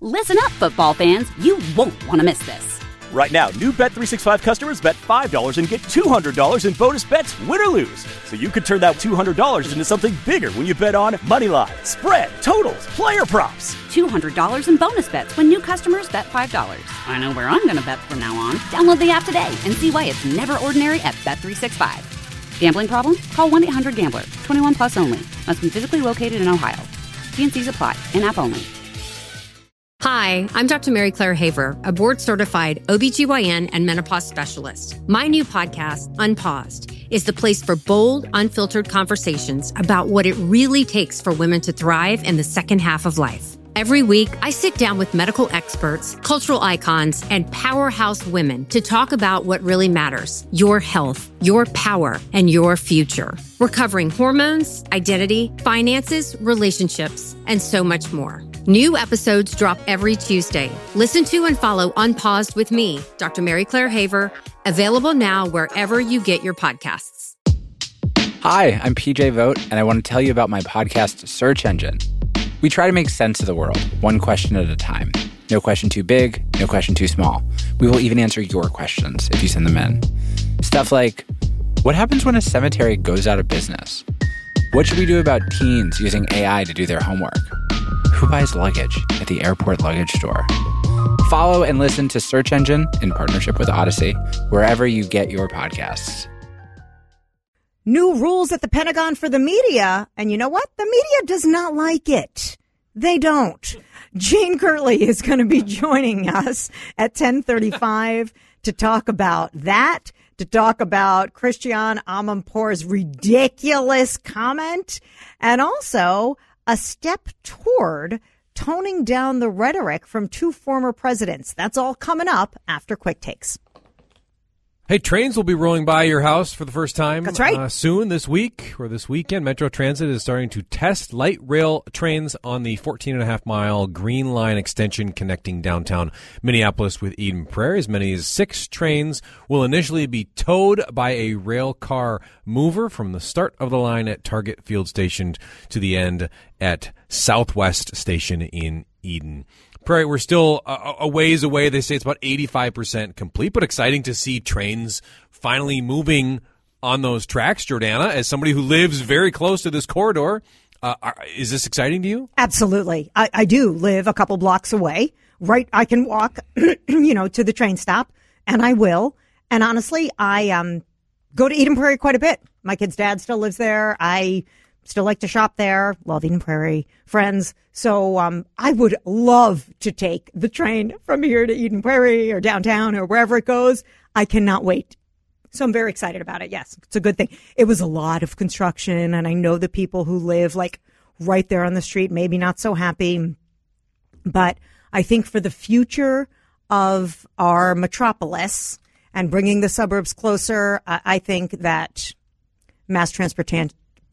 Listen up, football fans. You won't want to miss this. Right now, new Bet365 customers bet $5 and get $200 in bonus bets, win or lose. So you could turn that $200 into something bigger when you bet on moneyline, spread, totals, player props. $200 in bonus bets when new customers bet $5. I know where I'm going to bet from now on. Download the app today and see why it's never ordinary at Bet365. Gambling problem? Call 1-800-GAMBLER. 21 plus only. Must be physically located in Ohio. T&Cs apply. In-app only. Hi, I'm Dr. Mary Claire Haver, a board-certified OBGYN and menopause specialist. My new podcast, Unpaused, is the place for bold, unfiltered conversations about what it really takes for women to thrive in the second half of life. Every week, I sit down with medical experts, cultural icons, and powerhouse women to talk about what really matters: your health, your power, and your future. We're covering hormones, identity, finances, relationships, and so much more. New episodes drop every Tuesday. Listen to and follow Unpaused with me, Dr. Mary Claire Haver, available now wherever you get your podcasts. Hi, I'm PJ Vogt, and I want to tell you about my podcast, Search Engine. We try to make sense of the world, one question at a time. No question too big, no question too small. We will even answer your questions if you send them in. Stuff like, what happens when a cemetery goes out of business? What should we do about teens using AI to do their homework? Who buys luggage at the airport luggage store? Follow and listen to Search Engine in partnership with Odyssey, wherever you get your podcasts. New rules at the Pentagon for the media. And you know what? The media does not like it. They don't. Jane Kirtley is going to be joining us at 10:35 to talk about that, to talk about Christiane Amanpour's ridiculous comment, and also a step toward toning down the rhetoric from two former presidents. That's all coming up after Quick Takes. Hey, trains will be rolling by your house for the first time. That's right. Soon this week or this weekend. Metro Transit is starting to test light rail trains on the 14.5-mile Green Line extension connecting downtown Minneapolis with Eden Prairie. As many as 6 trains will initially be towed by a rail car mover from the start of the line at Target Field Station to the end at Southwest Station in Eden Prairie. We're still a ways away. They say it's about 85% complete, but exciting to see trains finally moving on those tracks. Jordana, as somebody who lives very close to this corridor, is this exciting to you? Absolutely. I do live a couple blocks away. Right. I can walk, to the train stop, and I will. And honestly, I go to Eden Prairie quite a bit. My kid's dad still lives there. I still like to shop there. Love Eden Prairie, friends. So I would love to take the train from here to Eden Prairie or downtown or wherever it goes. I cannot wait. So I'm very excited about it. Yes, it's a good thing. It was a lot of construction, and I know the people who live like right there on the street, maybe not so happy. But I think for the future of our metropolis and bringing the suburbs closer, I think that mass transportation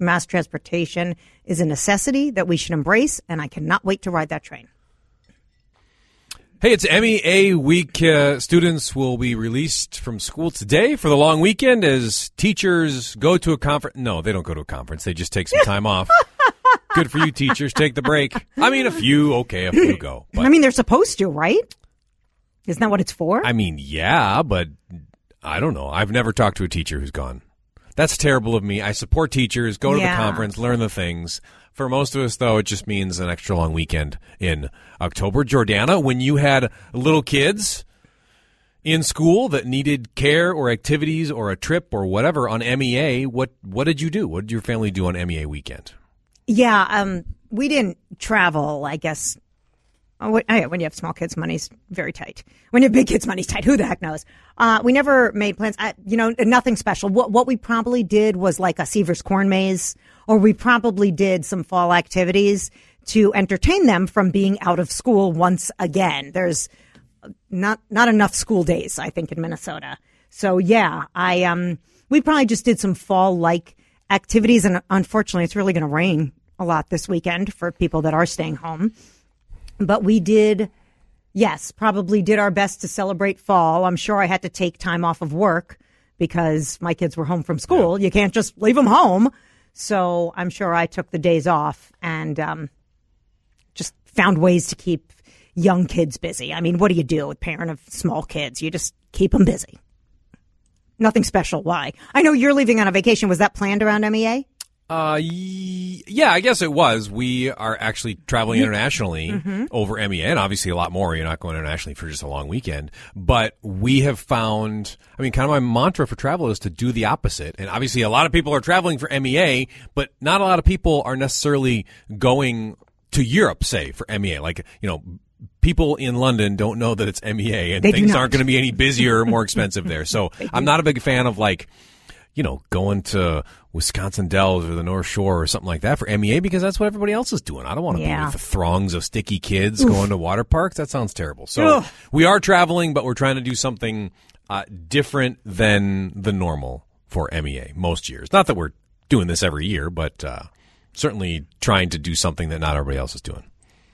is a necessity that we should embrace, and I cannot wait to ride that train. Hey, it's MEA week. Students will be released from school today for the long weekend as teachers go to a conference. No, they don't go to a conference. They just take some time off. Good for you, teachers. Take the break. I mean, a few go. But, I mean, they're supposed to, right? Isn't that what it's for? I mean, yeah, but I don't know. I've never talked to a teacher who's gone. That's terrible of me. I support teachers. Go to the conference, learn the things. For most of us, though, it just means an extra long weekend in October. Jordana, when you had little kids in school that needed care or activities or a trip or whatever on MEA, what did you do? What did your family do on MEA weekend? Yeah, we didn't travel, I guess. When you have small kids, money's very tight. When you have big kids, money's tight. Who the heck knows? We never made plans. Nothing special. What we probably did was like a Seavers corn maze, or we probably did some fall activities to entertain them from being out of school once again. There's not enough school days, I think, in Minnesota. So yeah, we probably just did some fall-like activities, and unfortunately, it's really going to rain a lot this weekend for people that are staying home. But we probably did our best to celebrate fall. I'm sure I had to take time off of work because my kids were home from school. Yeah. You can't just leave them home. So I'm sure I took the days off and just found ways to keep young kids busy. I mean, what do you do with parent of small kids? You just keep them busy. Nothing special. Why? I know you're leaving on a vacation. Was that planned around MEA? Yeah, I guess it was. We are actually traveling internationally over MEA, and obviously a lot more. You're not going internationally for just a long weekend. But we have found, I mean, kind of my mantra for travel is to do the opposite. And obviously a lot of people are traveling for MEA, but not a lot of people are necessarily going to Europe, say, for MEA. Like, you know, people in London don't know that it's MEA, and things aren't going to be any busier or more expensive there. So I'm not a big fan of, like, you know, going to Wisconsin Dells or the North Shore or something like that for MEA, because that's what everybody else is doing. I don't want to be with the throngs of sticky kids going to water parks. That sounds terrible. So we are traveling, but we're trying to do something different than the normal for MEA most years. Not that we're doing this every year, but certainly trying to do something that not everybody else is doing.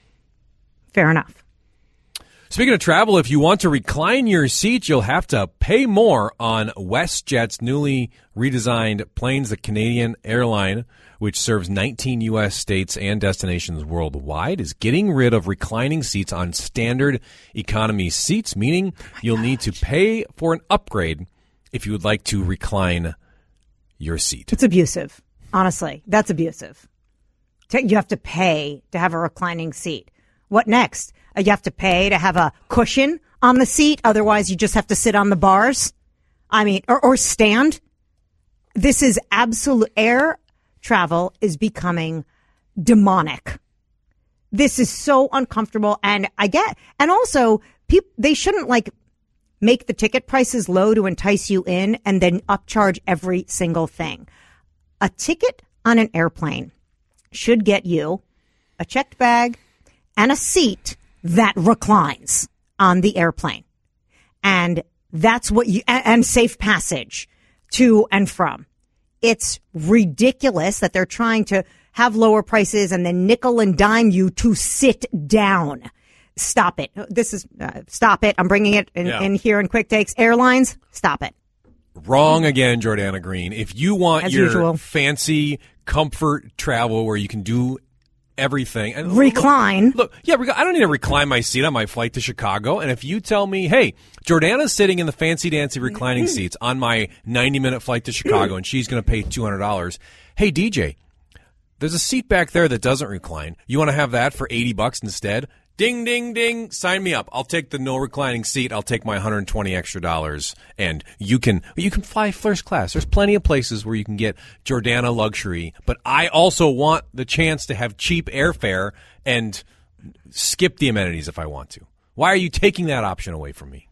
Fair enough. Speaking of travel, if you want to recline your seat, you'll have to pay more on WestJet's newly redesigned planes. The Canadian airline, which serves 19 U.S. states and destinations worldwide, is getting rid of reclining seats on standard economy seats, meaning you'll need to pay for an upgrade if you would like to recline your seat. It's abusive. Honestly, that's abusive. You have to pay to have a reclining seat. What next? You have to pay to have a cushion on the seat. Otherwise, you just have to sit on the bars. I mean, or stand. This is absolute. Air travel is becoming demonic. This is so uncomfortable. And also, they shouldn't make the ticket prices low to entice you in and then upcharge every single thing. A ticket on an airplane should get you a checked bag and a seat that reclines on the airplane. And that's what and safe passage to and from. It's ridiculous that they're trying to have lower prices and then nickel and dime you to sit down. Stop it. Stop it. I'm bringing it in here in quick takes. Airlines, stop it. Wrong again, Jordana Green. If you want As your usual. fancy comfort travel where you can do everything. And recline. Look, I don't need to recline my seat on my flight to Chicago. And if you tell me, hey, Jordana's sitting in the fancy-dancy reclining seats on my 90-minute flight to Chicago and she's going to pay $200. Hey, DJ, there's a seat back there that doesn't recline. You want to have that for $80 instead? Ding, ding, ding. Sign me up. I'll take the no reclining seat. I'll take my $120 extra. And you can fly first class. There's plenty of places where you can get Jordana luxury. But I also want the chance to have cheap airfare and skip the amenities if I want to. Why are you taking that option away from me?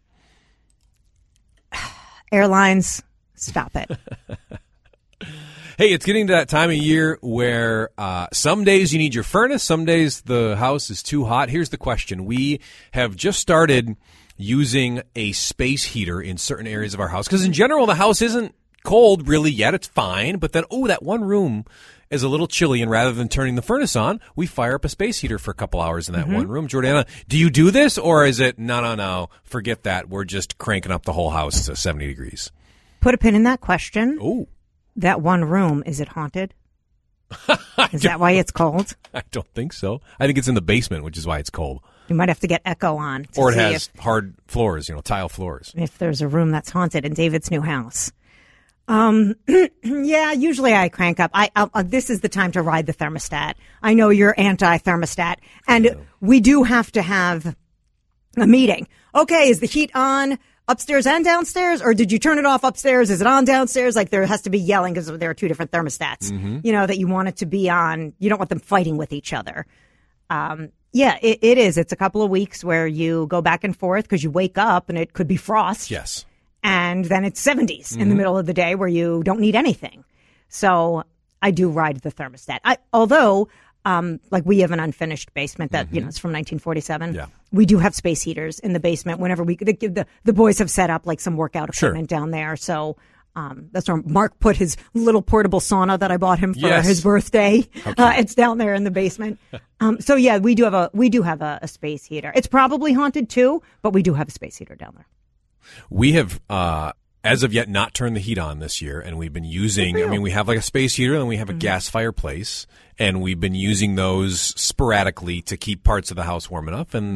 Airlines, stop it. Hey, it's getting to that time of year where some days you need your furnace, some days the house is too hot. Here's the question. We have just started using a space heater in certain areas of our house because in general the house isn't cold really yet. It's fine. But then, that one room is a little chilly, and rather than turning the furnace on, we fire up a space heater for a couple hours in that one room. Jordana, do you do this, or is it, no, forget that. We're just cranking up the whole house to 70 degrees? Put a pin in that question. Ooh. That one room, is it haunted? Is that why it's cold? I don't think so. I think it's in the basement, which is why it's cold. You might have to get Echo on. Or it has hard floors, tile floors. If there's a room that's haunted in David's new house. Yeah, usually I crank up. This is the time to ride the thermostat. I know you're anti-thermostat. And we do have to have a meeting. Okay, is the heat on upstairs and downstairs, or did you turn it off upstairs? Is it on downstairs? There has to be yelling because there are two different thermostats, that you want it to be on. You don't want them fighting with each other. Yeah, it is. It's a couple of weeks where you go back and forth because you wake up and it could be frost. Yes. And then it's 70s in the middle of the day where you don't need anything. So I do ride the thermostat. Although we have an unfinished basement that, it's from 1947. Yeah. We do have space heaters in the basement whenever the boys have set up some workout equipment down there. So that's where Mark put his little portable sauna that I bought him for his birthday. Okay. It's down there in the basement. So yeah, we do have a space heater. It's probably haunted too, but we do have a space heater down there. We have, as of yet, not turned the heat on this year, and we've been using, we have a space heater, and we have a gas fireplace, and we've been using those sporadically to keep parts of the house warm enough, and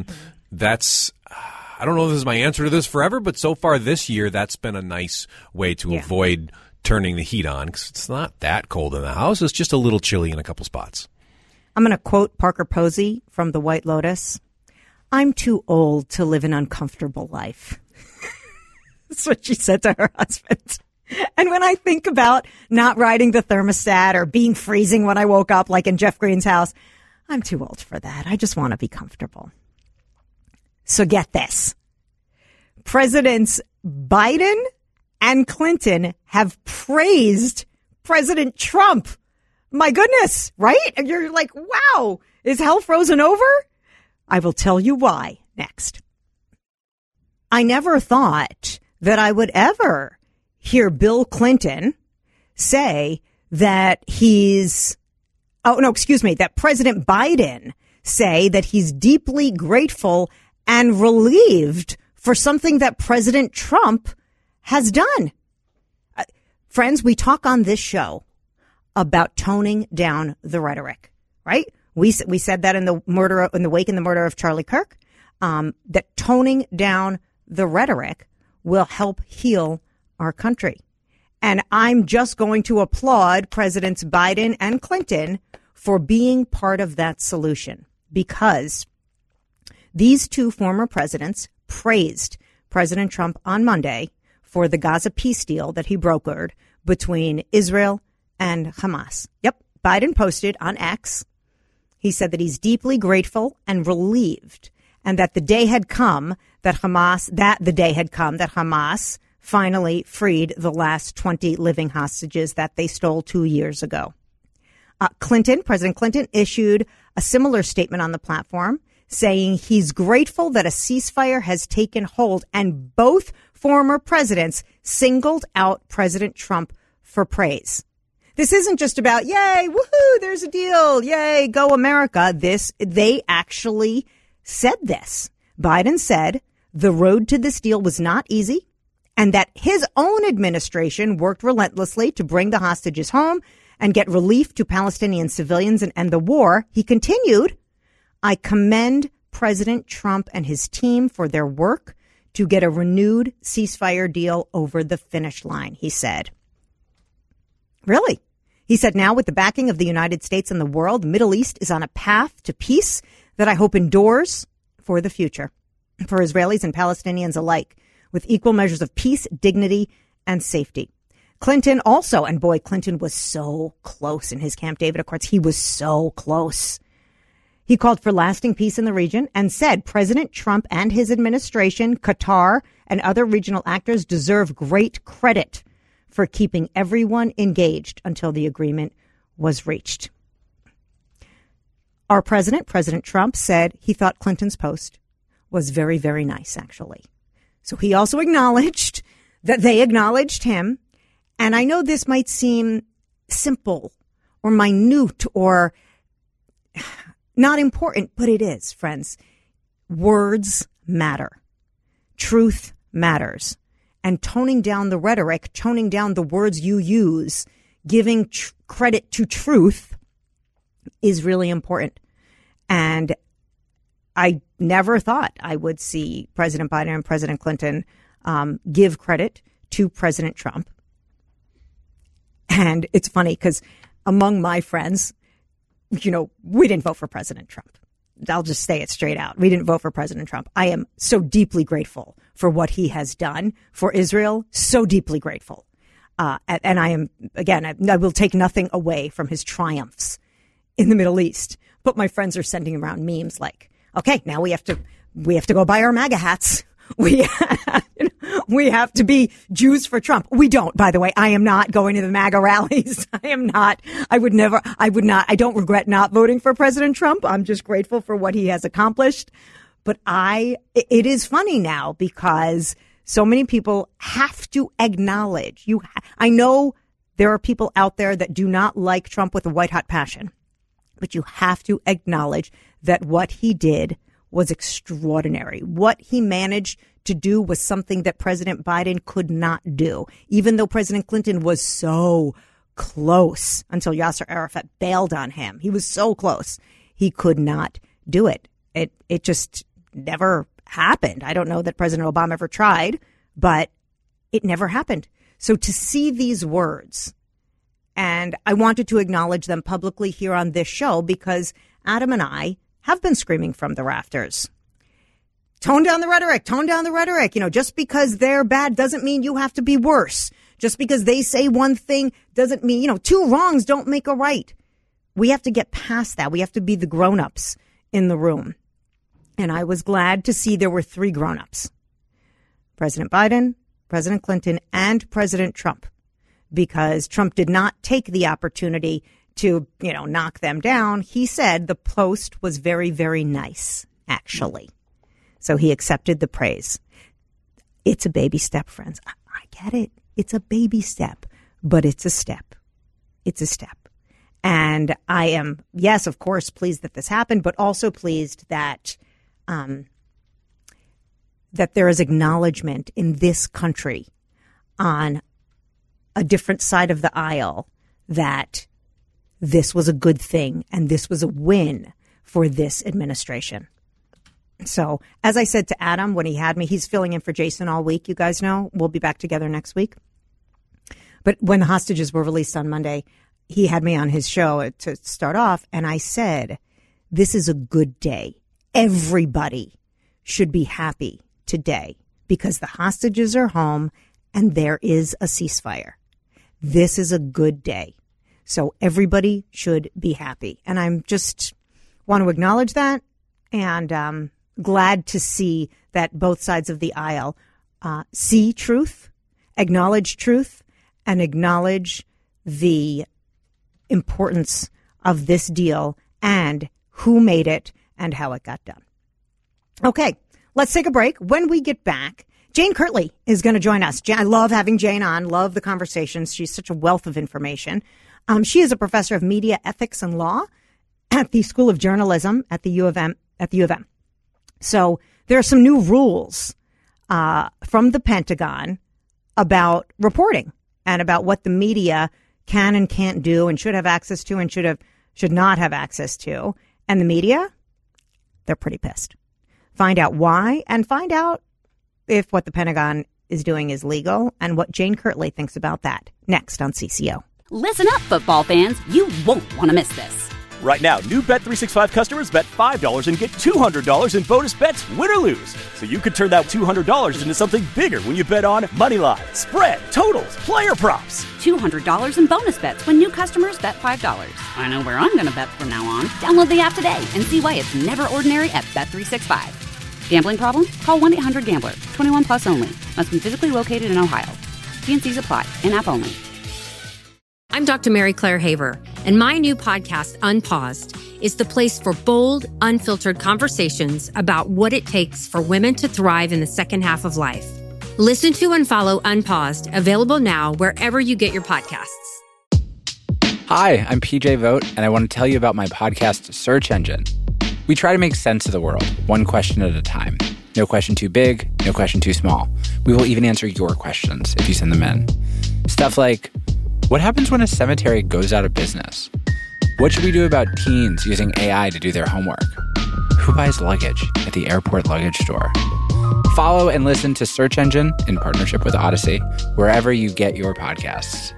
that's, I don't know if this is my answer to this forever, but so far this year, that's been a nice way to avoid turning the heat on, because it's not that cold in the house. It's just a little chilly in a couple spots. I'm going to quote Parker Posey from The White Lotus. I'm too old to live an uncomfortable life. That's what she said to her husband. And when I think about not riding the thermostat or being freezing when I woke up, like in Jeff Green's house, I'm too old for that. I just want to be comfortable. So get this. Presidents Biden and Clinton have praised President Trump. My goodness, right? You're like, wow, is hell frozen over? I will tell you why next. I never thought that I would ever hear Bill Clinton say that that President Biden say that he's deeply grateful and relieved for something that President Trump has done. Friends, we talk on this show about toning down the rhetoric, right? We said that in the wake of the murder of Charlie Kirk, that toning down the rhetoric will help heal our country. And I'm just going to applaud Presidents Biden and Clinton for being part of that solution, because these two former presidents praised President Trump on Monday for the Gaza peace deal that he brokered between Israel and Hamas. Yep. Biden posted on X. He said that he's deeply grateful and relieved, and that the day had come that Hamas finally freed the last 20 living hostages that they stole 2 years ago. President Clinton issued a similar statement on the platform, saying he's grateful that a ceasefire has taken hold, and both former presidents singled out President Trump for praise. This isn't just about, yay, woohoo, there's a deal, yay, go America. They actually said this. Biden said the road to this deal was not easy, and that his own administration worked relentlessly to bring the hostages home and get relief to Palestinian civilians and end the war. He continued, I commend President Trump and his team for their work to get a renewed ceasefire deal over the finish line, he said. Really? He said, now with the backing of the United States and the world, the Middle East is on a path to peace that I hope endures for the future, for Israelis and Palestinians alike, with equal measures of peace, dignity, and safety. Clinton also, and boy, Clinton was so close in his Camp David Accords. He was so close. He called for lasting peace in the region and said President Trump and his administration, Qatar, and other regional actors deserve great credit for keeping everyone engaged until the agreement was reached. Our president, President Trump, said he thought Clinton's post was very, very nice, actually. So he also acknowledged that they acknowledged him. And I know this might seem simple or minute or not important, but it is, friends. Words matter. Truth matters. And toning down the rhetoric, toning down the words you use, giving credit to truth is really important. And I never thought I would see President Biden and President Clinton give credit to President Trump. And it's funny because among my friends, we didn't vote for President Trump. I'll just say it straight out. We didn't vote for President Trump. I am so deeply grateful for what he has done for Israel. So deeply grateful. And I am, again, I will take nothing away from his triumphs in the Middle East. But my friends are sending around memes like, okay, now we have to go buy our MAGA hats. We have to be Jews for Trump. We don't, by the way. I am not going to the MAGA rallies. I am not. I would not. I don't regret not voting for President Trump. I'm just grateful for what he has accomplished. But it is funny now because so many people have to acknowledge I know there are people out there that do not like Trump with a white hot passion, but you have to acknowledge that what he did was extraordinary. What he managed to do was something that President Biden could not do, even though President Clinton was so close until Yasser Arafat bailed on him. He was so close. He could not do it. It just never happened. I don't know that President Obama ever tried, but it never happened. So to see these words, and I wanted to acknowledge them publicly here on this show because Adam and I have been screaming from the rafters. Tone down the rhetoric, tone down the rhetoric. Just because they're bad doesn't mean you have to be worse. Just because they say one thing doesn't mean, two wrongs don't make a right. We have to get past that. We have to be the grown-ups in the room. And I was glad to see there were 3 grown-ups. President Biden, President Clinton, and President Trump. Because Trump did not take the opportunity to, knock them down. He said the post was very, very nice, actually. So he accepted the praise. It's a baby step, friends. I get it. It's a baby step, but it's a step. It's a step. And I am, yes, of course, pleased that this happened, but also pleased that that there is acknowledgement in this country on a different side of the aisle that this was a good thing and this was a win for this administration. So, as I said to Adam when he had me, he's filling in for Jason all week. You guys know we'll be back together next week. But when the hostages were released on Monday, he had me on his show to start off. And I said, this is a good day. Everybody should be happy today because the hostages are home and there is a ceasefire. This is a good day. So everybody should be happy. And I'm just want to acknowledge that. And glad to see that both sides of the aisle see truth, acknowledge truth, and acknowledge the importance of this deal and who made it and how it got done. Okay, let's take a break. When we get back, Jane Kirtley is going to join us. I love having Jane on, love the conversations. She's such a wealth of information. She is a professor of media ethics and law at the School of Journalism at the U of M. So there are some new rules from the Pentagon about reporting and about what the media can and can't do and should have access to and should not have access to. And the media, they're pretty pissed. Find out why and find out if what the Pentagon is doing is legal and what Jane Kirtley thinks about that. Next on CCO. Listen up, football fans. You won't want to miss this. Right now, new Bet365 customers bet $5 and get $200 in bonus bets, win or lose. So you could turn that $200 into something bigger when you bet on moneyline, spread, totals, player props. $200 in bonus bets when new customers bet $5. I know where I'm going to bet from now on. Download the app today and see why it's never ordinary at Bet365. Gambling problem? Call 1-800-GAMBLER. 21 plus only. Must be physically located in Ohio. T&Cs apply. In-app only. I'm Dr. Mary Claire Haver, and my new podcast, Unpaused, is the place for bold, unfiltered conversations about what it takes for women to thrive in the second half of life. Listen to and follow Unpaused, available now wherever you get your podcasts. Hi, I'm PJ Vogt, and I want to tell you about my podcast, Search Engine. We try to make sense of the world, one question at a time. No question too big, no question too small. We will even answer your questions if you send them in. Stuff like, what happens when a cemetery goes out of business? What should we do about teens using AI to do their homework? Who buys luggage at the airport luggage store? Follow and listen to Search Engine in partnership with Odyssey, wherever you get your podcasts.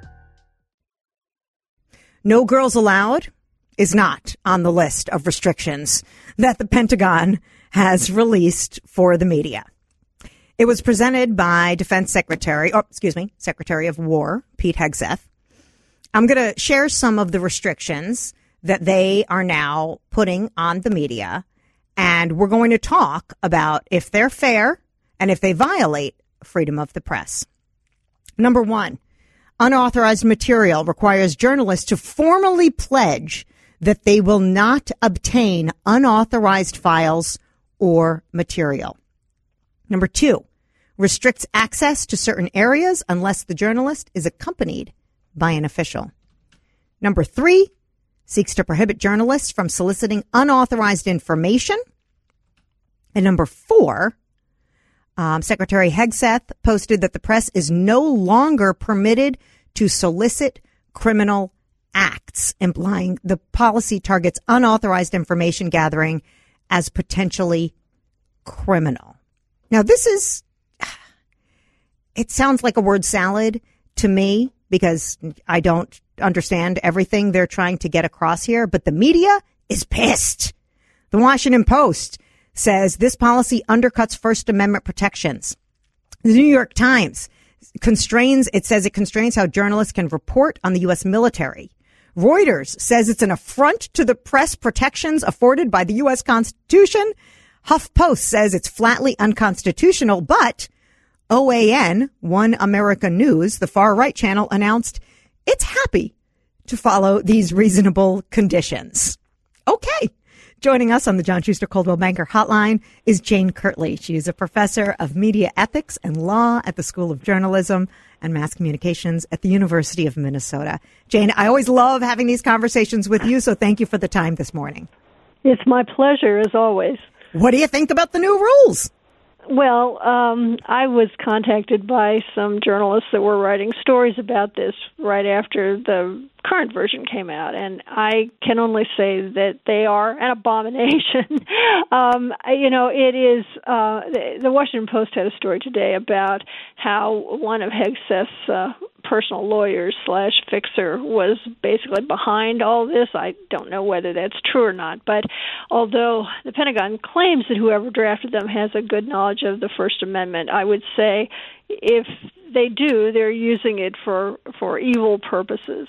No Girls Allowed is not on the list of restrictions that the Pentagon has released for the media. It was presented by Secretary of War, Pete Hegseth. I'm going to share some of the restrictions that they are now putting on the media, and we're going to talk about if they're fair and if they violate freedom of the press. Number 1, unauthorized material requires journalists to formally pledge that they will not obtain unauthorized files or material. Number 2, restricts access to certain areas unless the journalist is accompanied by an official. Number 3, seeks to prohibit journalists from soliciting unauthorized information. And number 4, Secretary Hegseth posted that the press is no longer permitted to solicit criminal acts, implying the policy targets unauthorized information gathering as potentially criminal. Now, it sounds like a word salad to me because I don't understand everything they're trying to get across here, but the media is pissed. The Washington Post says this policy undercuts First Amendment protections. The New York Times constrains how journalists can report on the U.S. military. Reuters says it's an affront to the press protections afforded by the U.S. Constitution. HuffPost says it's flatly unconstitutional, but OAN, One America News, the far-right channel, announced it's happy to follow these reasonable conditions. Okay. Joining us on the John Schuster Coldwell Banker Hotline is Jane Kirtley. She is a professor of media ethics and law at the School of Journalism and Mass Communications at the University of Minnesota. Jane, I always love having these conversations with you, so thank you for the time this morning. It's my pleasure, as always. What do you think about the new rules? Well, I was contacted by some journalists that were writing stories about this right after the current version came out, and I can only say that they are an abomination. It is, the Washington Post had a story today about how one of Hegseth's personal lawyers / fixer was basically behind all this. I don't know whether that's true or not, but although the Pentagon claims that whoever drafted them has a good knowledge of the First Amendment, I would say if they do, they're using it for evil purposes.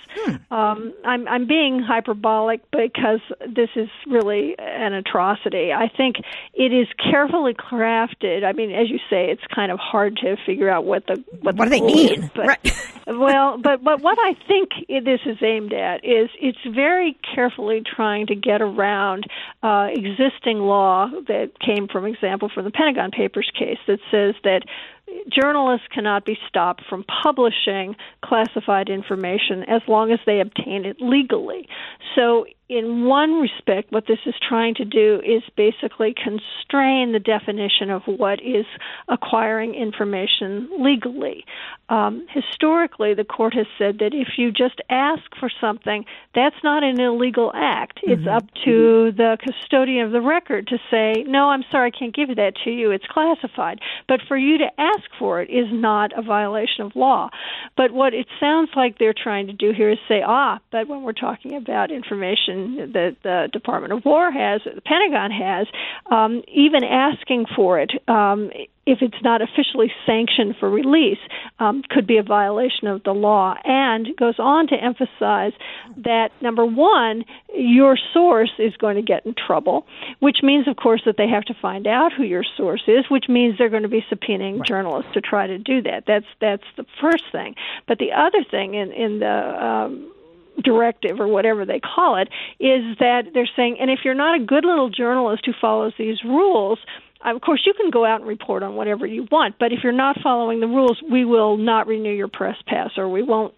I'm being hyperbolic because this is really an atrocity. I think it is carefully crafted. I mean, as you say, it's kind of hard to figure out what do they mean. But, right. but what I think this is aimed at is it's very carefully trying to get around existing law that came, for example, from the Pentagon Papers case that says that journalists cannot be stopped from publishing classified information as long as they obtain it legally. So in one respect, what this is trying to do is basically constrain the definition of what is acquiring information legally. Historically, the court has said that if you just ask for something, that's not an illegal act. It's up to the custodian of the record to say, no, I'm sorry, I can't give that to you. It's classified. But for you to ask for it is not a violation of law. But what it sounds like they're trying to do here is say, but when we're talking about information that the Department of War has, or the Pentagon has, even asking for it, if it's not officially sanctioned for release, could be a violation of the law, and goes on to emphasize that, number one, your source is going to get in trouble, which means, of course, that they have to find out who your source is, which means they're going to be subpoenaing journalists to try to do that. That's the first thing. But the other thing in the directive, or whatever they call it, is that they're saying, and if you're not a good little journalist who follows these rules, of course, you can go out and report on whatever you want, but if you're not following the rules, we will not renew your press pass, or we won't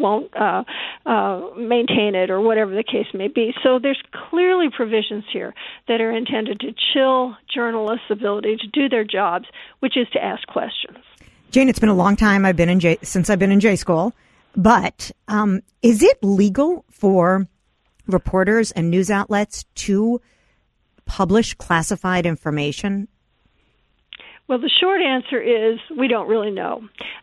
maintain it, or whatever the case may be. So there's clearly provisions here that are intended to chill journalists' ability to do their jobs, which is to ask questions. Jane, it's been a long time since I've been in J school, but is it legal for reporters and news outlets to publish classified information? Well, the short answer is we don't really know.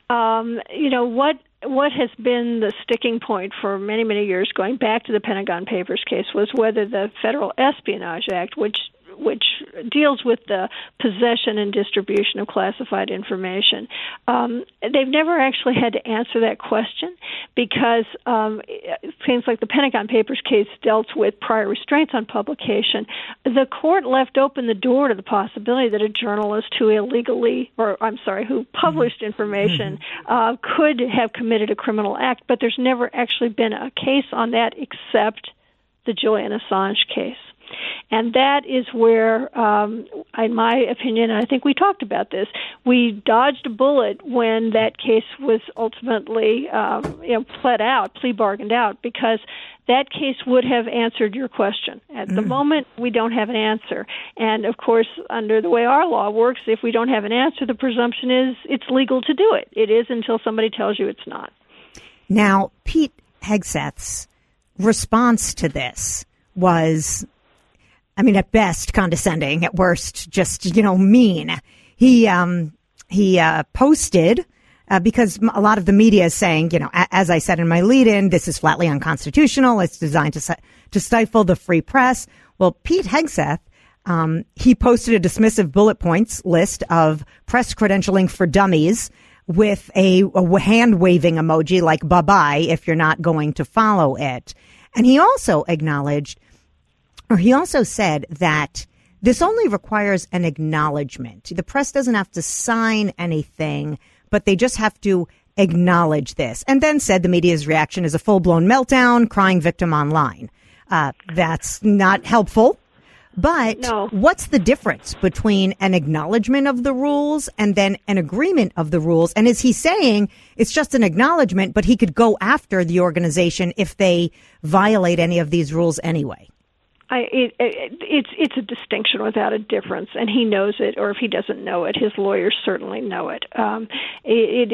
What has been the sticking point for many, many years, going back to the Pentagon Papers case, was whether the Federal Espionage Act, which deals with the possession and distribution of classified information. They've never actually had to answer that question because it seems like the Pentagon Papers case dealt with prior restraints on publication. The court left open the door to the possibility that a journalist who published information could have committed a criminal act, but there's never actually been a case on that except the Julian Assange case. And that is where, in my opinion, and I think we talked about this, we dodged a bullet when that case was ultimately plea bargained out, because that case would have answered your question. At the moment, we don't have an answer. And, of course, under the way our law works, if we don't have an answer, the presumption is it's legal to do it. It is until somebody tells you it's not. Now, Pete Hegseth's response to this was, I mean, at best condescending, at worst just, mean. He posted, because a lot of the media is saying, as I said in my lead-in, this is flatly unconstitutional. It's designed to stifle the free press. Well, Pete Hegseth, he posted a dismissive bullet points list of press credentialing for dummies with a hand-waving emoji like bye-bye if you're not going to follow it. And he also said that this only requires an acknowledgement. The press doesn't have to sign anything, but they just have to acknowledge this. And then said the media's reaction is a full-blown meltdown, crying victim online. That's not helpful. But no. What's the difference between an acknowledgement of the rules and then an agreement of the rules? And is he saying it's just an acknowledgement, but he could go after the organization if they violate any of these rules anyway? It's a distinction without a difference, and he knows it, or if he doesn't know it, his lawyers certainly know it. It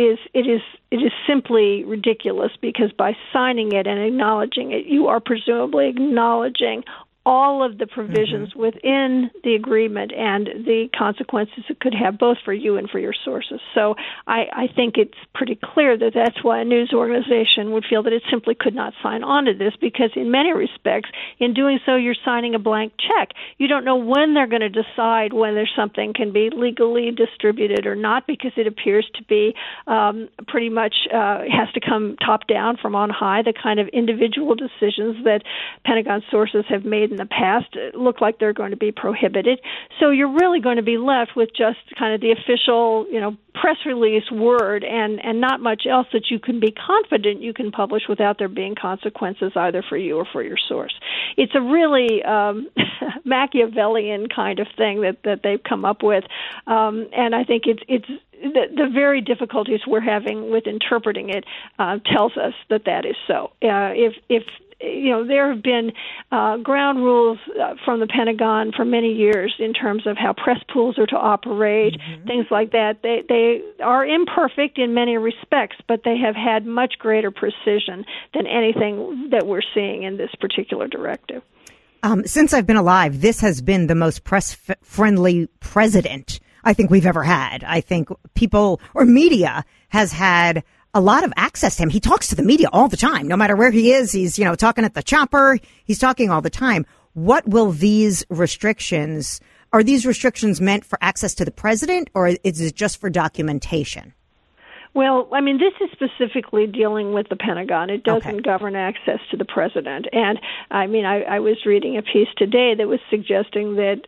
is simply ridiculous because by signing it and acknowledging it, you are presumably acknowledging all of the provisions within the agreement and the consequences it could have both for you and for your sources. So I think it's pretty clear that that's why a news organization would feel that it simply could not sign on to this, because in many respects, in doing so, you're signing a blank check. You don't know when they're going to decide whether something can be legally distributed or not, because it appears to be pretty much has to come top down from on high. The kind of individual decisions that Pentagon sources have made in the past look like they're going to be prohibited. So you're really going to be left with just kind of the official, press release word and not much else that you can be confident you can publish without there being consequences either for you or for your source. It's a really Machiavellian kind of thing that they've come up with, and I think it's the very difficulties we're having with interpreting it tells us that is so. If there have been ground rules from the Pentagon for many years in terms of how press pools are to operate, things like that. They are imperfect in many respects, but they have had much greater precision than anything that we're seeing in this particular directive. Since I've been alive, this has been the most press-friendly president I think we've ever had. I think people or media has had a lot of access to him. He talks to the media all the time, no matter where he is. He's, talking at the chopper. He's talking all the time. What will these restrictions, are these restrictions meant for access to the president, or is it just for documentation? Well, I mean, this is specifically dealing with the Pentagon. It doesn't govern access to the president. And, I mean, I was reading a piece today that was suggesting that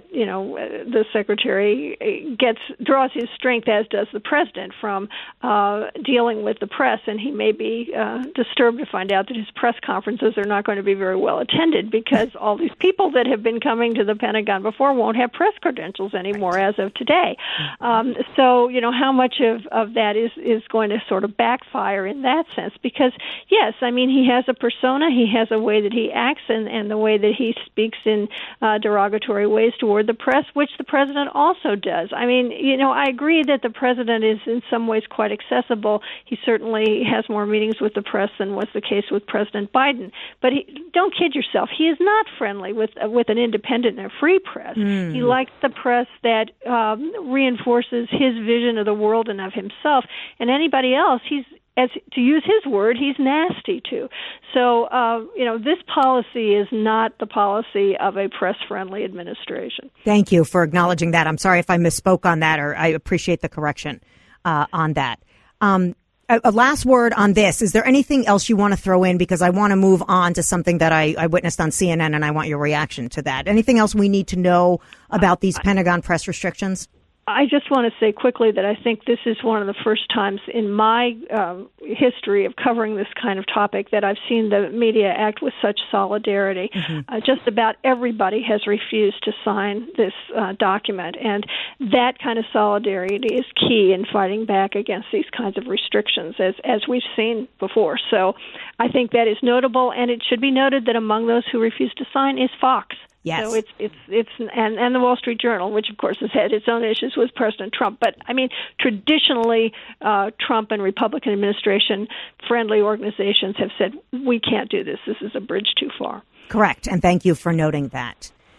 the secretary draws his strength, as does the president, from dealing with the press. And he may be disturbed to find out that his press conferences are not going to be very well attended because all these people that have been coming to the Pentagon before won't have press credentials anymore as of today. So, how much of that is going to sort of backfire in that sense, because yes, I mean, he has a persona, he has a way that he acts and the way that he speaks in derogatory ways toward the press, which the president also does. I mean, I agree that the president is in some ways quite accessible. He certainly has more meetings with the press than was the case with President Biden. But don't kid yourself, he is not friendly with an independent and a free press. He likes the press that reinforces his vision of the world and of himself. And anybody else, to use his word, he's nasty to. So, this policy is not the policy of a press-friendly administration. Thank you for acknowledging that. I'm sorry if I misspoke on that, or I appreciate the correction on that. A last word on this. Is there anything else you want to throw in? Because I want to move on to something that I witnessed on CNN, and I want your reaction to that. Anything else we need to know about these Pentagon press restrictions? I just want to say quickly that I think this is one of the first times in my history of covering this kind of topic that I've seen the media act with such solidarity. Just about everybody has refused to sign this document, and that kind of solidarity is key in fighting back against these kinds of restrictions, as we've seen before. So I think that is notable, and it should be noted that among those who refused to sign is Fox. Yes. So it's and the Wall Street Journal, which of course has had its own issues with President Trump. But I mean, traditionally, Trump and Republican administration friendly organizations have said we can't do this. This is a bridge too far. Correct, and thank you for noting that.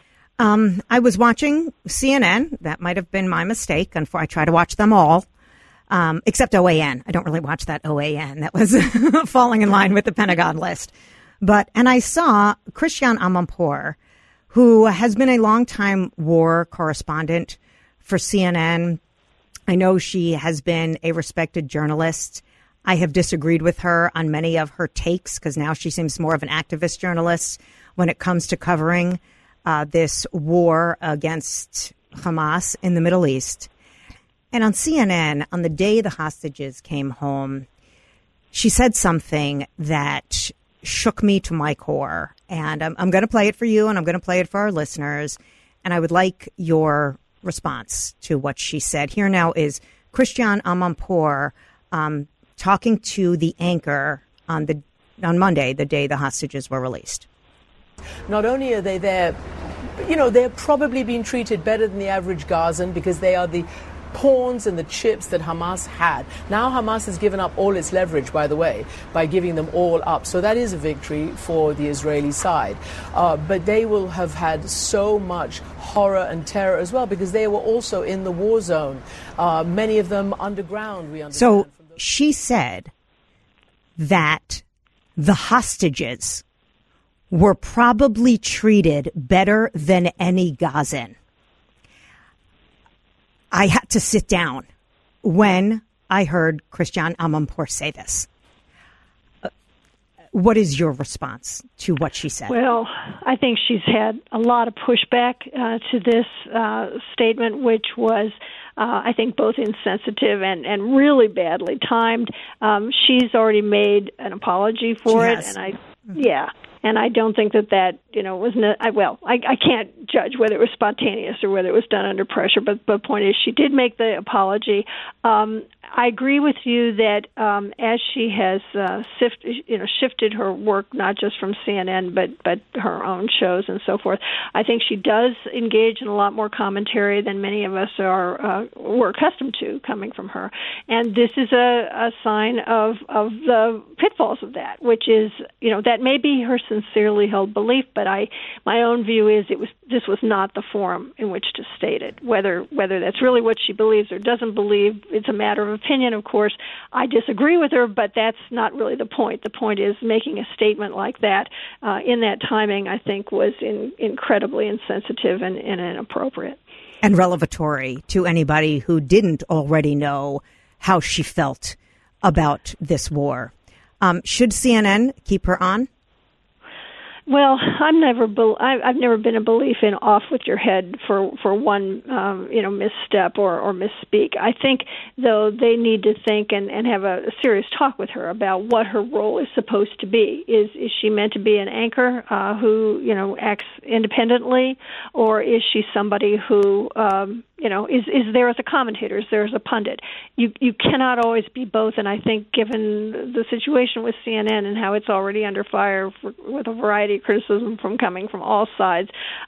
I was watching CNN. That might have been my mistake. I try to watch them all, except OAN. I don't really watch that OAN. That was falling in line with the Pentagon list. And I saw Christiane Amanpour, who has been a longtime war correspondent for CNN. I know she has been a respected journalist. I have disagreed with her on many of her takes because now she seems more of an activist journalist when it comes to covering this war against Hamas in the Middle East. And on CNN, on the day the hostages came home, she said something that shook me to my core. And I'm going to play it for you, and I'm going to play it for our listeners. And I would like your response to what she said. Here now is Christiane Amanpour talking to the anchor on Monday, the day the hostages were released. Not only are they there, they're probably being treated better than the average Gazan because they are the pawns and the chips that Hamas had. Now Hamas has given up all its leverage, by the way, by giving them all up. So that is a victory for the Israeli side. But they will have had so much horror and terror as well because they were also in the war zone. Many of them underground, we understand. So she said that the hostages were probably treated better than any Gazan. I had to sit down when I heard Christiane Amanpour say this. What is your response to what she said? Well, I think she's had a lot of pushback to this statement, which was, I think, both insensitive and really badly timed. She's already made an apology for it, and I don't think that was I can't judge whether it was spontaneous or whether it was done under pressure, but the point is she did make the apology. I agree with you that as she has shifted her work not just from CNN but her own shows and so forth, I think she does engage in a lot more commentary than many of us were accustomed to coming from her, and this is a sign of the pitfalls of that, which is that may be her sincerely held belief, but my own view is this was not the forum in which to state it. Whether that's really what she believes or doesn't believe, it's a matter of opinion, of course. I disagree with her, but that's not really the point. The point is making a statement like that in that timing, I think, was incredibly insensitive and inappropriate. And revelatory to anybody who didn't already know how she felt about this war. Should CNN keep her on? Well, I've never been a belief in off with your head for one misstep or misspeak. I think though they need to think and have a serious talk with her about what her role is supposed to be. Is she meant to be an anchor who acts independently, or is she somebody who is there as a commentator, is there as a pundit? You cannot always be both, and I think given the situation with CNN and how it's already under fire with a variety of criticism coming from all sides,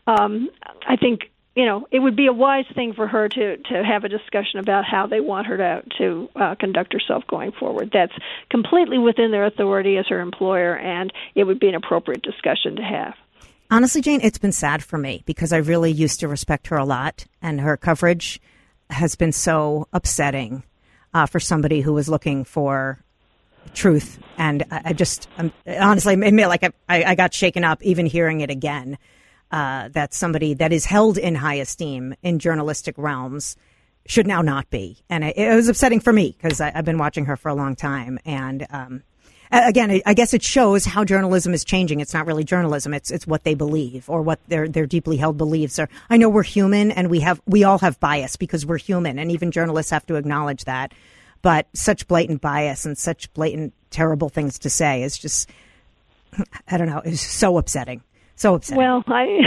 I think it would be a wise thing for her to have a discussion about how they want her to conduct herself going forward. That's completely within their authority as her employer, and it would be an appropriate discussion to have. Honestly, Jane, it's been sad for me because I really used to respect her a lot, and her coverage has been so upsetting for somebody who was looking for truth. And honestly, I got shaken up even hearing it again, that somebody that is held in high esteem in journalistic realms should now not be. And it was upsetting for me because I've been watching her for a long time. And again, I guess it shows how journalism is changing. It's not really journalism. It's what they believe or what their deeply held beliefs are. I know we're human and we all have bias because we're human, and even journalists have to acknowledge that. But such blatant bias and such blatant terrible things to say is just, I don't know, it's so upsetting. So upsetting. Well,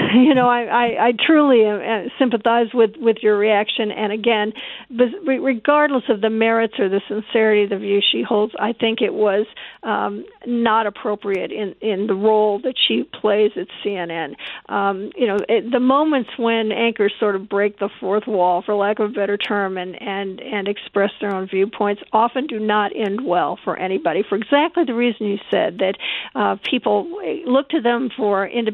I truly sympathize with your reaction. And again, regardless of the merits or the sincerity of the view she holds, I think it was not appropriate in the role that she plays at CNN. The moments when anchors sort of break the fourth wall, for lack of a better term, and express their own viewpoints often do not end well for anybody, for exactly the reason you said, that people look to them for independence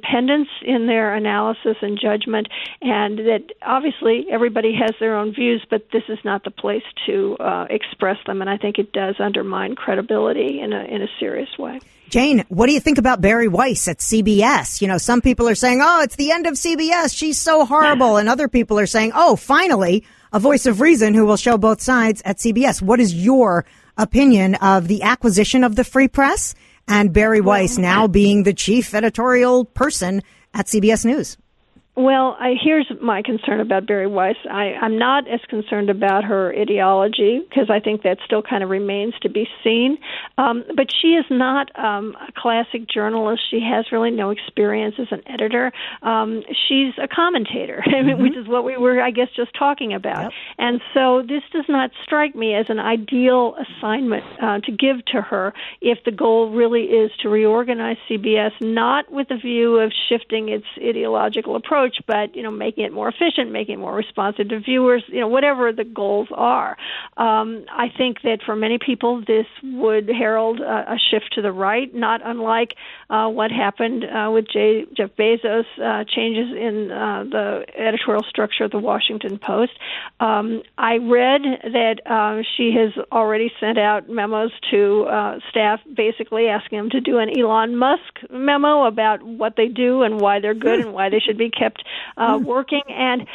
independence in their analysis and judgment, and that obviously everybody has their own views, but this is not the place to express them, and I think it does undermine credibility in a serious way. Jane, what do you think about Bari Weiss at CBS? You know, some people are saying, oh, it's the end of CBS. She's so horrible. And other people are saying, oh, finally, a voice of reason who will show both sides at CBS. What is your opinion of the acquisition of the Free Press and Bari Weiss now being the chief editorial person at CBS News? Well, here's my concern about Bari Weiss. I'm not as concerned about her ideology because I think that still kind of remains to be seen. But she is not a classic journalist. She has really no experience as an editor. She's a commentator, which is what we were, I guess, just talking about. Yep. And so this does not strike me as an ideal assignment to give to her if the goal really is to reorganize CBS, not with the view of shifting its ideological approach, but, you know, making it more efficient, making it more responsive to viewers, you know, whatever the goals are. I think that for many people, this would herald a shift to the right, not unlike what happened with Jeff Bezos, changes in the editorial structure of the Washington Post. I read that she has already sent out memos to staff basically asking them to do an Elon Musk memo about what they do and why they're good and why they should be kept working, and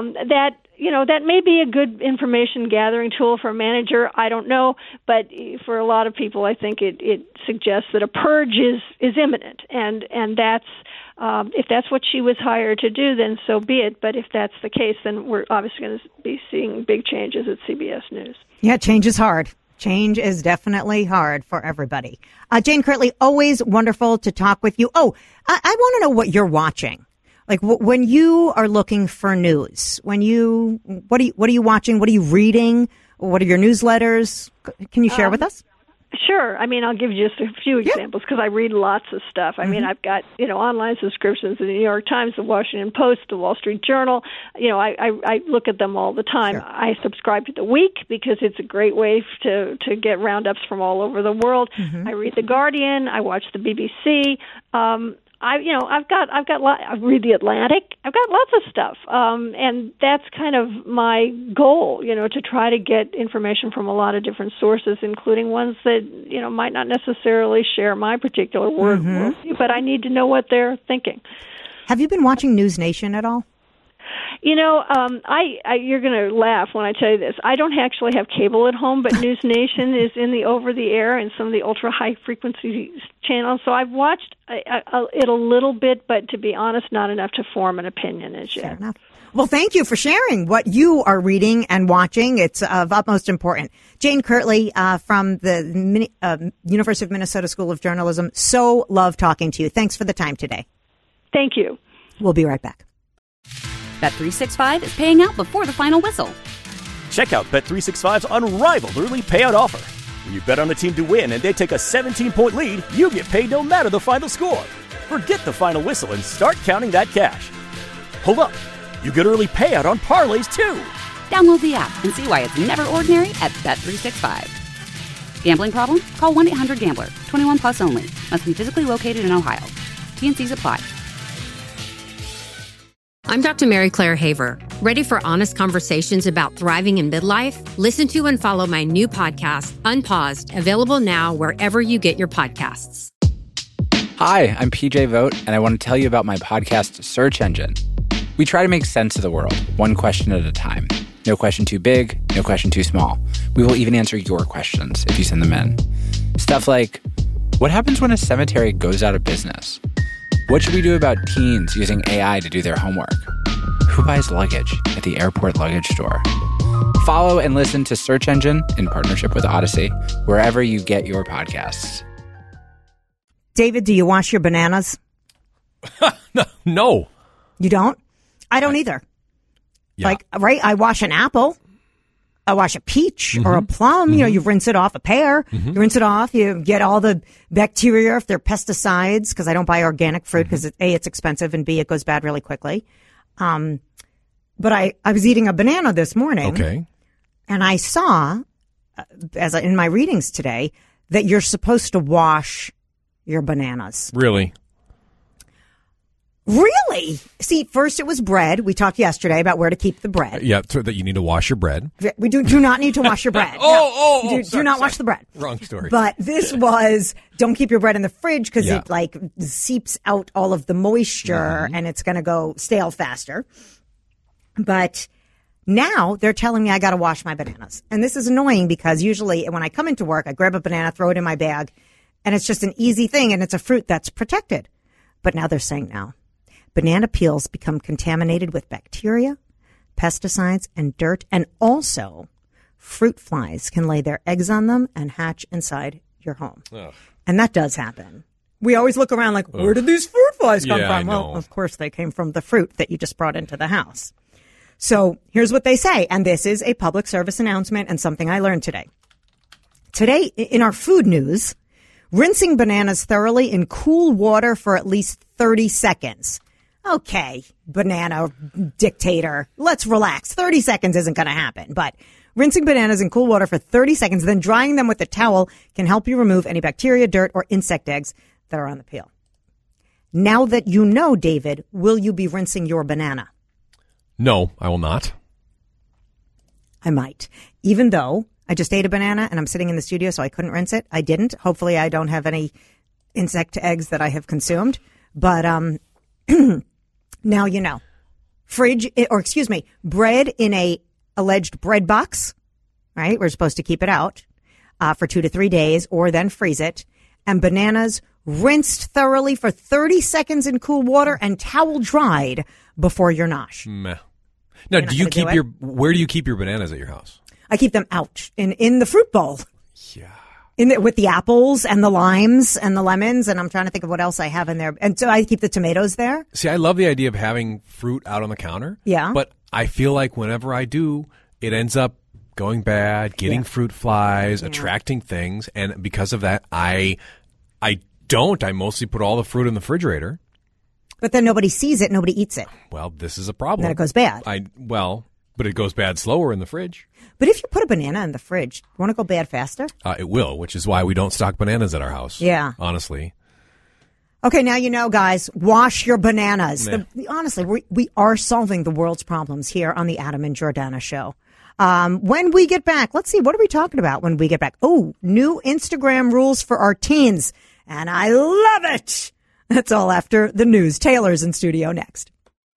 that may be a good information gathering tool for a manager. I don't know, but for a lot of people, I think it suggests that a purge is imminent, and that's if that's what she was hired to do, then so be it. But if that's the case, then we're obviously going to be seeing big changes at CBS News. Yeah, change is hard. Change is definitely hard for everybody. Jane Kirtley, always wonderful to talk with you. Oh, I want to know what you're watching. Like when you are looking for news, what are you watching? What are you reading? What are your newsletters? Can you share with us? Sure. I mean, I'll give you just a few examples because I read lots of stuff. I mean, I've got, online subscriptions to the New York Times, the Washington Post, the Wall Street Journal. I look at them all the time. Sure. I subscribe to The Week because it's a great way to get roundups from all over the world. I read The Guardian. I watch the BBC. I read The Atlantic. I've got lots of stuff, and that's kind of my goal, to try to get information from a lot of different sources, including ones that, might not necessarily share my particular worldview, but I need to know what they're thinking. Have you been watching News Nation at all? You're going to laugh when I tell you this. I don't actually have cable at home, but News Nation is in the over-the-air and some of the ultra-high-frequency channels. So I've watched it a little bit, but to be honest, not enough to form an opinion as yet. Fair enough. Well, thank you for sharing what you are reading and watching. It's of utmost importance. Jane Kirtley from the University of Minnesota School of Journalism. So love talking to you. Thanks for the time today. Thank you. We'll be right back. Bet365 is paying out before the final whistle. Check out Bet365's unrivaled early payout offer. When you bet on a team to win and they take a 17-point lead, you get paid no matter the final score. Forget the final whistle and start counting that cash. Hold up. You get early payout on parlays, too. Download the app and see why it's never ordinary at Bet365. Gambling problem? Call 1-800-GAMBLER. 21 plus only. Must be physically located in Ohio. T&Cs apply. I'm Dr. Mary Claire Haver. Ready for honest conversations about thriving in midlife? Listen to and follow my new podcast, Unpaused, available now wherever you get your podcasts. Hi, I'm PJ Vogt, and I want to tell you about my podcast, Search Engine. We try to make sense of the world, one question at a time. No question too big, no question too small. We will even answer your questions if you send them in. Stuff like, what happens when a cemetery goes out of business? What should we do about teens using AI to do their homework? Who buys luggage at the airport luggage store? Follow and listen to Search Engine in partnership with Odyssey, wherever you get your podcasts. David, do you wash your bananas? No. You don't? I don't either. Yeah. I wash an apple. I wash a peach or a plum. You rinse it off a pear. You rinse it off. You get all the bacteria if they're pesticides, because I don't buy organic fruit because A, it's expensive, and B, it goes bad really quickly. But I was eating a banana this morning. Okay. And I saw, in my readings today, that you're supposed to wash your bananas. Really? Really? See, first it was bread. We talked yesterday about where to keep the bread. Yeah, so that you need to wash your bread. We do not need to wash your bread. Do not wash the bread. Wrong story. But this was, don't keep your bread in the fridge because it like seeps out all of the moisture and it's going to go stale faster. But now they're telling me I got to wash my bananas. And this is annoying because usually when I come into work, I grab a banana, throw it in my bag, and it's just an easy thing and it's a fruit that's protected. But now they're saying now. Banana peels become contaminated with bacteria, pesticides, and dirt, and also fruit flies can lay their eggs on them and hatch inside your home. Ugh. And that does happen. We always look around like, where did these fruit flies come from? Well, of course, they came from the fruit that you just brought into the house. So here's what they say, and this is a public service announcement and something I learned today. Today, in our food news, rinsing bananas thoroughly in cool water for at least 30 seconds. Okay, banana dictator, let's relax. 30 seconds isn't going to happen, but rinsing bananas in cool water for 30 seconds, then drying them with a towel can help you remove any bacteria, dirt, or insect eggs that are on the peel. Now that you know, David, will you be rinsing your banana? No, I will not. I might. Even though I just ate a banana and I'm sitting in the studio, so I couldn't rinse it. I didn't. Hopefully I don't have any insect eggs that I have consumed. But now you know. Bread in a alleged bread box, right? We're supposed to keep it out for 2 to 3 days or then freeze it. And bananas rinsed thoroughly for 30 seconds in cool water and towel dried before your nosh. Meh. Now, where do you keep your bananas at your house? I keep them out in the fruit bowl. Yeah. With the apples and the limes and the lemons, and I'm trying to think of what else I have in there. And so I keep the tomatoes there. See, I love the idea of having fruit out on the counter. Yeah. But I feel like whenever I do, it ends up going bad, getting fruit flies, attracting things. And because of that, I mostly put all the fruit in the refrigerator. But then nobody sees it, nobody eats it. Well, this is a problem. Then it goes bad. But it goes bad slower in the fridge. But if you put a banana in the fridge, you want to go bad faster? It will, which is why we don't stock bananas at our house. Yeah. Honestly. Okay, now you know, guys, wash your bananas. Honestly, we are solving the world's problems here on the Adam and Jordana Show. When we get back, let's see, what are we talking about when we get back? Oh, new Instagram rules for our teens. And I love it. That's all after the news. Taylor's in studio next.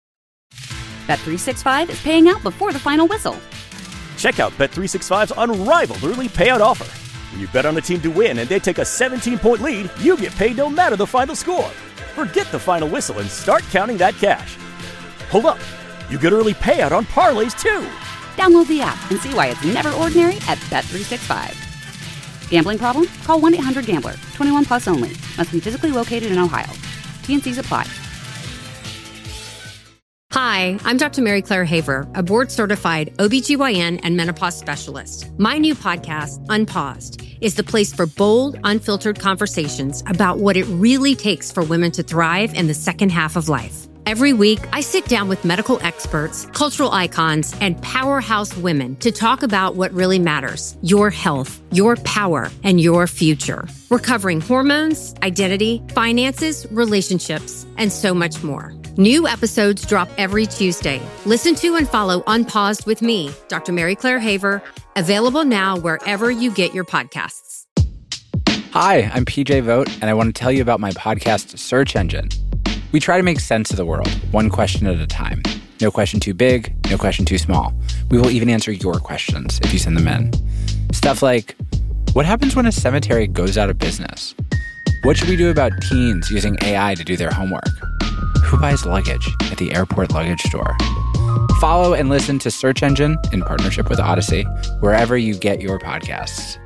Bet365 is paying out before the final whistle. Check out Bet365's unrivaled early payout offer. When you bet on a team to win and they take a 17-point lead, you get paid no matter the final score. Forget the final whistle and start counting that cash. Hold up. You get early payout on parlays, too. Download the app and see why it's never ordinary at Bet365. Gambling problem? Call 1-800-GAMBLER. 21 plus only. Must be physically located in Ohio. T&Cs apply. Hi, I'm Dr. Mary Claire Haver, a board-certified OBGYN and menopause specialist. My new podcast, Unpaused, is the place for bold, unfiltered conversations about what it really takes for women to thrive in the second half of life. Every week, I sit down with medical experts, cultural icons, and powerhouse women to talk about what really matters: your health, your power, and your future. We're covering hormones, identity, finances, relationships, and so much more. New episodes drop every Tuesday. Listen to and follow Unpaused with me, Dr. Mary Claire Haver, available now wherever you get your podcasts. Hi, I'm PJ Vogt, and I want to tell you about my podcast, Search Engine. We try to make sense of the world, one question at a time. No question too big, no question too small. We will even answer your questions if you send them in. Stuff like, what happens when a cemetery goes out of business? What should we do about teens using AI to do their homework? Who buys luggage at the airport luggage store? Follow and listen to Search Engine in partnership with Odyssey, wherever you get your podcasts.